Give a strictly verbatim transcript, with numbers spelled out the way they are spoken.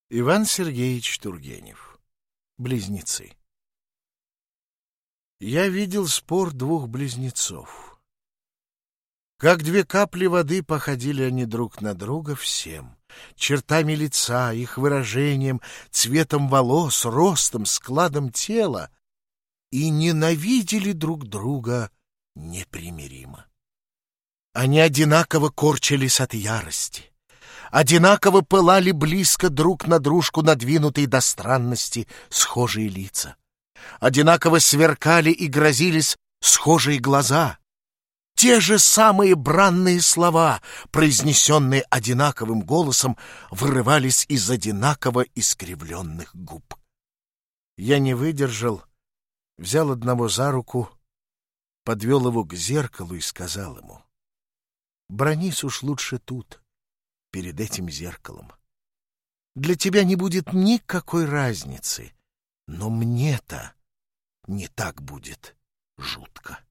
Иван Сергеевич Тургенев. Близнецы. Я видел спор двух близнецов. Как две капли воды походили они друг на друга всем: чертами лица, их выражением, цветом волос, ростом, складом тела, и ненавидели друг друга непримиримо. Они одинаково корчились от ярости, одинаково пылали близко друг на дружку надвинутые до странности схожие лица, одинаково сверкали и грозились схожие глаза. Те же самые бранные слова, произнесенные одинаковым голосом, вырывались из одинаково искривленных губ. Я не выдержал, взял одного за руку, подвел его к зеркалу и сказал ему: «Бранись уж лучше тут, перед этим зеркалом. Для тебя не будет никакой разницы, но мне-то не так будет жутко».